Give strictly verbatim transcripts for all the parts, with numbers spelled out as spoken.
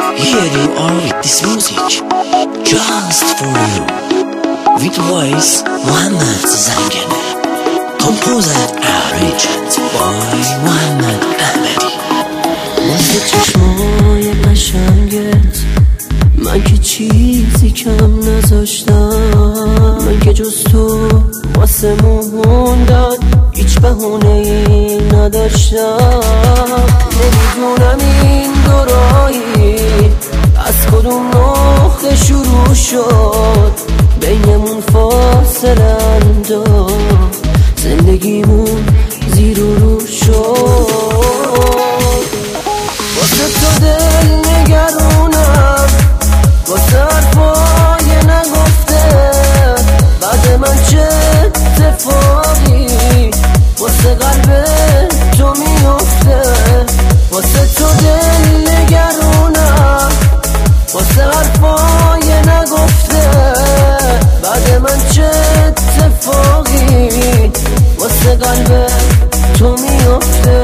Here you are with this music, just for you. With voice محمد زنگنه. Composer arranged by محمد احمدی. واسه چشمای قشنگت من که چیزی کم نذاشتم، من که جز تو واسه موندن هیچ بهونه ای نداشتم. نمیدونم این دورایی از کدوم نقطه شروع شد، بینمون فاصله انداخت، زندگیمون زیر و رو شد. واسه تو دل نگرونم، واسه حرفای نگفته بعد من چه اتفاقی واسه قلب تو میفته. واسه تو دل نگرونم، واسه حرفای نگفته بعد من چه اتفاقی واسه قلب تو میفته.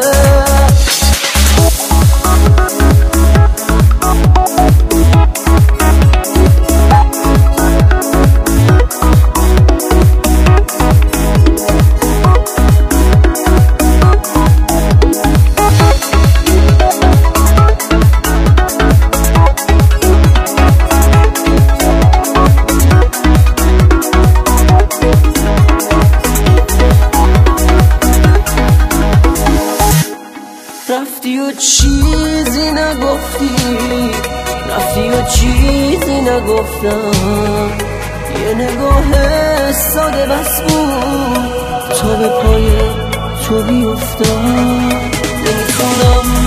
رفتی و چیزی نگفتی، رفتی و چیزی نگفتم، یه نگاه ساده بس بود تا به پای تو بیفتم. نمیتونم